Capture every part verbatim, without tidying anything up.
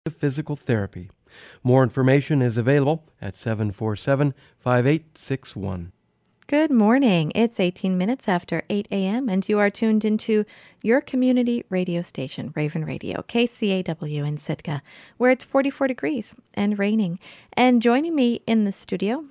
physical therapy. More information is available at seven four seven, five eight six one. Good morning. It's eighteen minutes after eight a.m. and you are tuned into your community radio station, Raven Radio, K C A W in Sitka, where it's forty-four degrees and raining. And joining me in the studio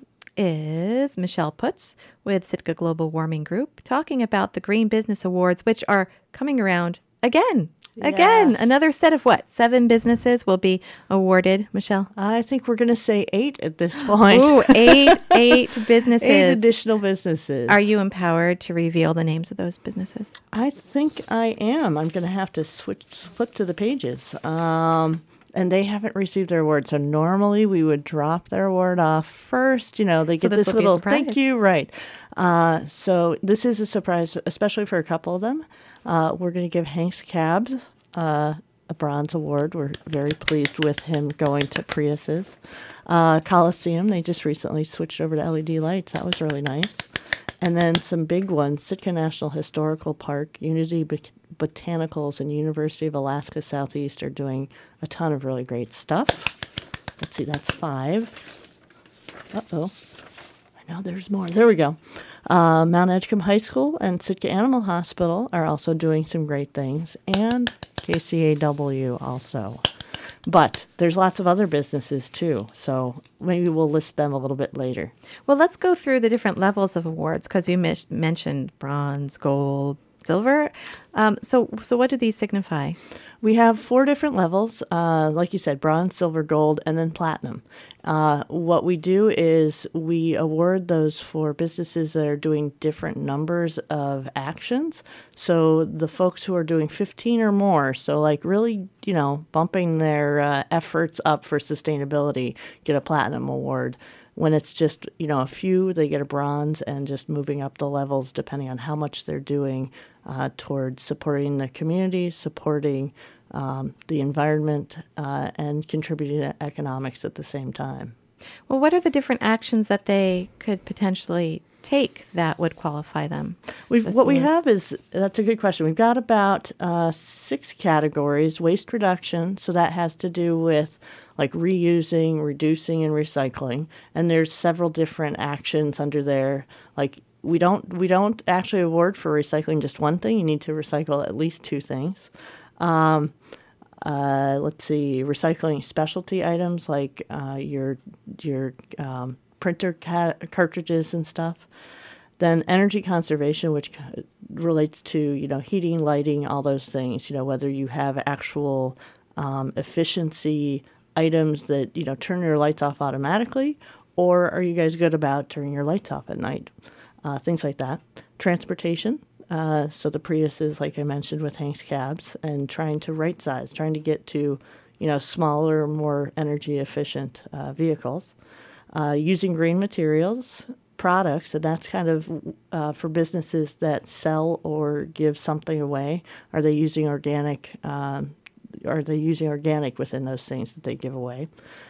is Michelle Putz with Sitka Global Warming Group, talking about the Green Business Awards, which are coming around again. Again, Yes. Another set of what? Seven businesses will be awarded, Michelle? I think we're going to say eight at this point. Ooh, eight, eight businesses. Eight additional businesses. Are you empowered to reveal the names of those businesses? I think I am. I'm going to have to switch, flip to the pages. Um, and they haven't received their award. So normally we would drop their award off first. You know, they So get this this will be a little surprise. thank you, right. Uh, so this is a surprise, especially for a couple of them. Uh, we're going to give Hanks Cabs uh, a bronze award. We're very pleased with him going to Priuses. Uh, Coliseum, they just recently switched over to L E D lights. That was really nice. And then some big ones, Sitka National Historical Park, Unity Bot- Botanicals, and University of Alaska Southeast are doing a ton of really great stuff. Let's see, that's five. Uh-oh. I know there's more. There we go. Uh, Mount Edgecombe High School and Sitka Animal Hospital are also doing some great things, and K C A W also. But there's lots of other businesses too, so maybe we'll list them a little bit later. Well, let's go through the different levels of awards because you mi- mentioned bronze, gold, silver. Um, so, so what do these signify? We have four different levels, uh, like you said, bronze, silver, gold, and then platinum. Uh, what we do is we award those for businesses that are doing different numbers of actions. So the folks who are doing fifteen or more, so like really, you know, bumping their uh, efforts up for sustainability, get a platinum award. When it's just, you know, a few, they get a bronze, and just moving up the levels depending on how much they're doing uh, towards supporting the community, supporting um, the environment, uh, and contributing to economics at the same time. Well, what are the different actions that they could potentially take that would qualify them? We've, This what we award. have is, that's a good question. We've got about uh, six categories. Waste reduction, so that has to do with like reusing, reducing, and recycling. And there's several different actions under there. Like we don't we don't actually award for recycling just one thing. You need to recycle at least two things. Um, uh, let's see, recycling specialty items like uh, your your um, printer ca- cartridges and stuff. Then energy conservation, which c- relates to, you know, heating, lighting, all those things. You know, whether you have actual um, efficiency items that, you know, turn your lights off automatically, or are you guys good about turning your lights off at night? Uh, things like that. Transportation. Uh, so the Priuses, like I mentioned, with Hanks Cabs, and trying to right size, trying to get to, you know, smaller, more energy efficient uh, vehicles. Uh, using green materials, products, and that's kind of uh, for businesses that sell or give something away. Are they using organic? Um, are they using organic within those things that they give away?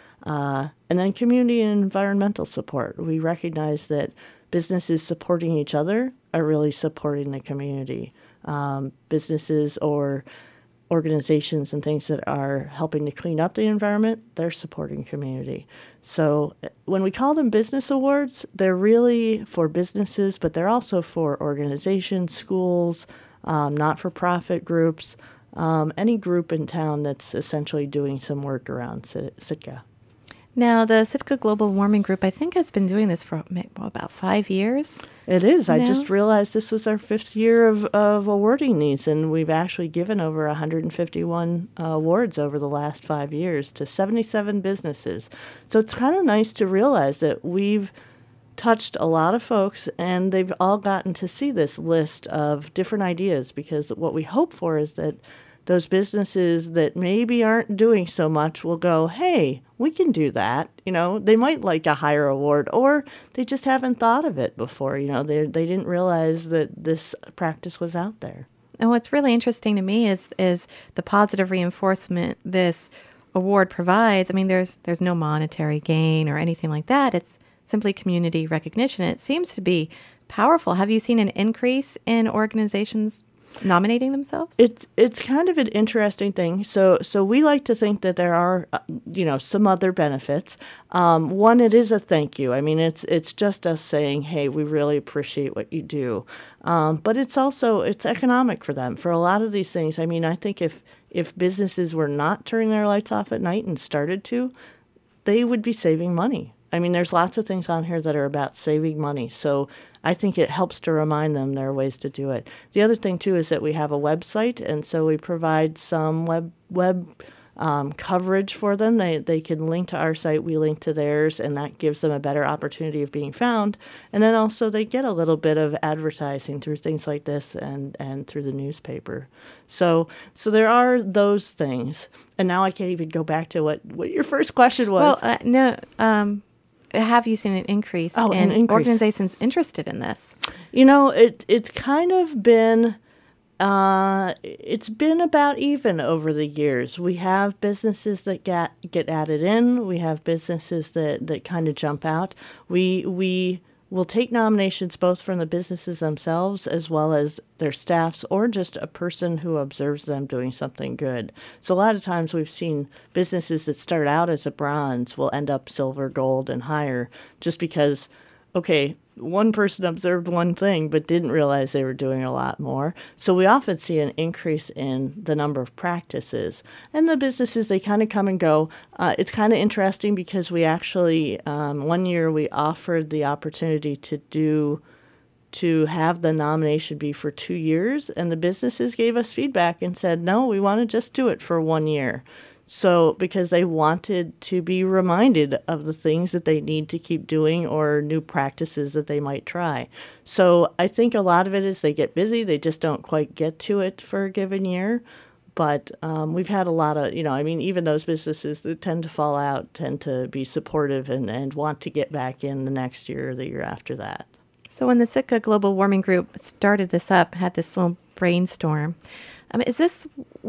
Uh, and then community and environmental support. We recognize that businesses supporting each other are really supporting the community. Um, businesses or organizations and things that are helping to clean up the environment, they're supporting community. So uh, when we call them business awards, they're really for businesses, but they're also for organizations, schools, um, not-for-profit groups, um, any group in town that's essentially doing some work around Sit- Sitka. Now, the Sitka Global Warming Group, I think, has been doing this for may- well, about five years. It is. I No. just realized this was our fifth year of, of awarding these, and we've actually given over one hundred fifty-one uh, awards over the last five years to seventy-seven businesses. So it's kind of nice to realize that we've touched a lot of folks, and they've all gotten to see this list of different ideas, because what we hope for is that those businesses that maybe aren't doing so much will go, hey, we can do that. You know, they might like a higher award, or they just haven't thought of it before. You know, they they didn't realize that this practice was out there. And what's really interesting to me is is the positive reinforcement this award provides. I mean, there's there's no monetary gain or anything like that. It's simply community recognition. It seems to be powerful. Have you seen an increase in organizations nominating themselves? It's it's kind of an interesting thing. So so we like to think that there are, uh, you know, some other benefits. Um, one, it is a thank you. I mean, it's it's just us saying, hey, we really appreciate what you do. Um, but it's also it's economic for them for a lot of these things. I mean, I think if if businesses were not turning their lights off at night and started to, they would be saving money. I mean, there's lots of things on here that are about saving money. So I think it helps to remind them there are ways to do it. The other thing, too, is that we have a website, and so we provide some web web um, coverage for them. They, they can link to our site, we link to theirs, and that gives them a better opportunity of being found. And then also they get a little bit of advertising through things like this and, and through the newspaper. So so there are those things. And now I can't even go back to what, what your first question was. Well, uh, no... Um have you seen an increase oh, in an increase. organizations interested in this? You know, it it's kind of been, uh, it's been about even over the years. We have businesses that get get added in. We have businesses that, that kind of jump out. We we will take nominations both from the businesses themselves as well as their staffs or just a person who observes them doing something good. So a lot of times we've seen businesses that start out as a bronze will end up silver, gold, and higher just because, okay, one person observed one thing but didn't realize they were doing a lot more. So we often see an increase in the number of practices. And the businesses, they kind of come and go. Uh, it's kind of interesting because we actually, um, one year we offered the opportunity to do, to have the nomination be for two years. And the businesses gave us feedback and said, no, we want to just do it for one year. So because they wanted to be reminded of the things that they need to keep doing or new practices that they might try. So I think a lot of it is they get busy. They just don't quite get to it for a given year. But um, we've had a lot of, you know, I mean, even those businesses that tend to fall out tend to be supportive and, and want to get back in the next year or the year after that. So when the Sitka Global Warming Group started this up, had this little brainstorm, Um, is this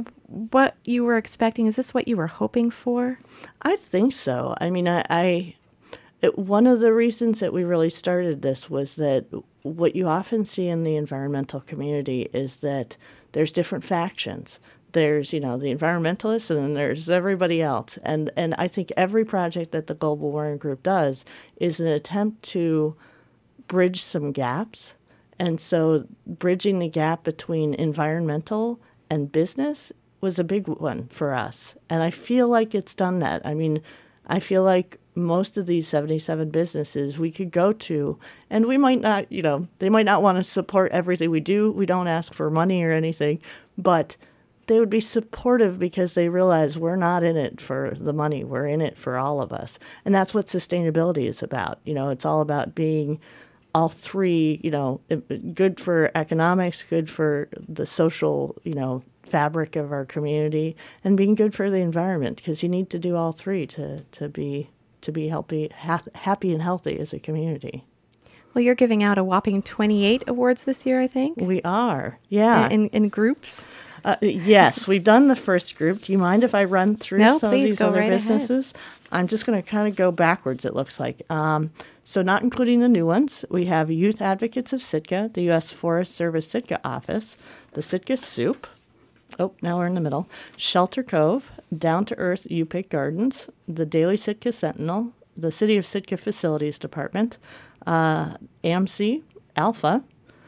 what you were expecting? Is this what you were hoping for? I think so. I mean, I, I it, one of the reasons that we really started this was that what you often see in the environmental community is that there's different factions. There's, you know, the environmentalists and then there's everybody else. And, and I think every project that the Global Warming Group does is an attempt to bridge some gaps. And so bridging the gap between environmental and business was a big one for us. And I feel like it's done that. I mean, I feel like most of these seventy-seven businesses we could go to, and we might not, you know, they might not want to support everything we do. We don't ask for money or anything, but they would be supportive because they realize we're not in it for the money. We're in it for all of us. And that's what sustainability is about. You know, it's all about being all three, you know, good for economics, good for the social, you know, fabric of our community, and being good for the environment, because you need to do all three to, to be to be healthy, ha- happy and healthy as a community. Well, you're giving out a whopping twenty-eight awards this year, I think. We are, yeah. In, in groups? Uh, yes, we've done the first group. Do you mind if I run through no, some please, of these go other right businesses? Ahead. I'm just going to kind of go backwards, it looks like. Um, so not including the new ones, we have Youth Advocates of Sitka, the U S Forest Service Sitka office, the Sitka Soup. Oh, now we're in the middle. Shelter Cove, Down to Earth U P I C Gardens, the Daily Sitka Sentinel, the City of Sitka Facilities Department, uh, A M C, Alpha,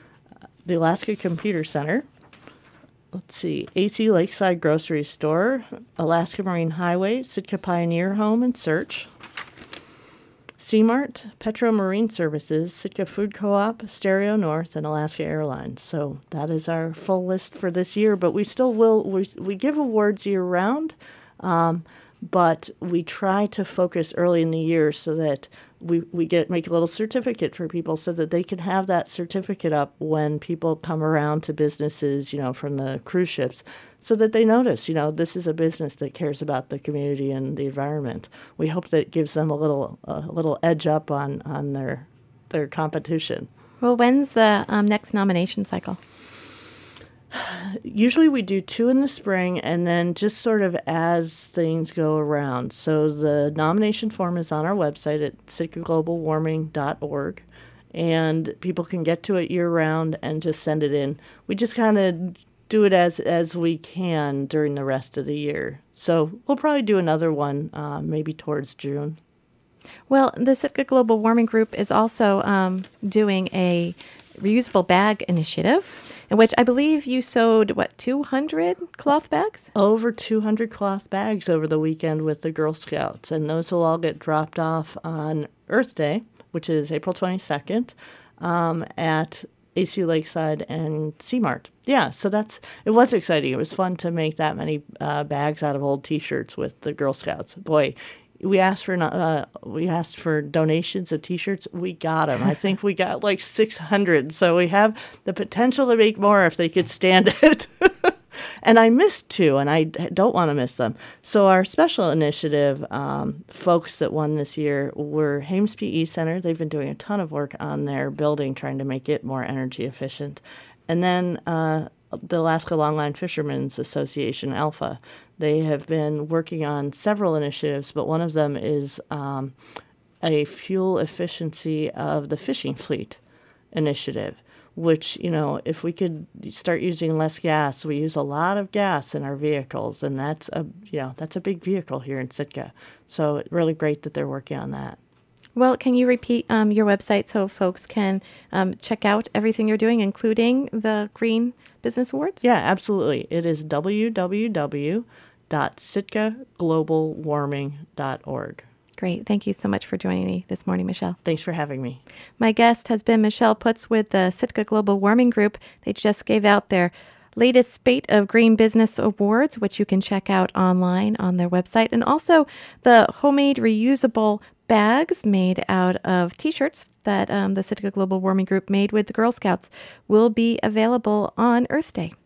the Alaska Computer Center, let's see, A C Lakeside Grocery Store, Alaska Marine Highway, Sitka Pioneer Home and Search, Seamart, Petro Marine Services, Sitka Food Co-op, Stereo North, and Alaska Airlines. So that is our full list for this year, but we still will, we, we give awards year-round, um, but we try to focus early in the year so that we, we get make a little certificate for people so that they can have that certificate up when people come around to businesses, you know, from the cruise ships, so that they notice, you know, this is a business that cares about the community and the environment. We hope that it gives them a little a little edge up on, on their their competition. Well, when's the um, next nomination cycle? Usually we do two in the spring and then just sort of as things go around. So the nomination form is on our website at sitka global warming dot org. and people can get to it year-round and just send it in. We just kind of do it as, as we can during the rest of the year. So we'll probably do another one uh, maybe towards June. Well, the Sitka Global Warming Group is also um, doing a reusable bag initiative, in which I believe you sewed, what, two hundred cloth bags? Over two hundred cloth bags over the weekend with the Girl Scouts, and those will all get dropped off on Earth Day, which is April twenty-second, um, at A C U Lakeside and C-Mart. Yeah, so that's, it was exciting. It was fun to make that many uh, bags out of old T-shirts with the Girl Scouts. Boy, we asked for uh, we asked for donations of T-shirts. We got them. I think we got like six hundred. So we have the potential to make more if they could stand it. And I missed two, and I don't want to miss them. So our special initiative um, folks that won this year were Hames P E Center. They've been doing a ton of work on their building, trying to make it more energy efficient. And then uh, the Alaska Longline Fishermen's Association, ALPHA. They have been working on several initiatives, but one of them is um, a fuel efficiency of the fishing fleet initiative, which, you know, if we could start using less gas, we use a lot of gas in our vehicles, and that's a, you know, that's a big vehicle here in Sitka. So it's really great that they're working on that. Well, can you repeat um, your website so folks can um, check out everything you're doing, including the Green Business Awards? Yeah, absolutely. It is w w w dot sitka global warming dot org. Great. Thank you so much for joining me this morning, Michelle. Thanks for having me. My guest has been Michelle Putz with the Sitka Global Warming Group. They just gave out their latest spate of Green Business Awards, which you can check out online on their website, and also the homemade reusable bags made out of T-shirts that um, the Sitka Global Warming Group made with the Girl Scouts will be available on Earth Day.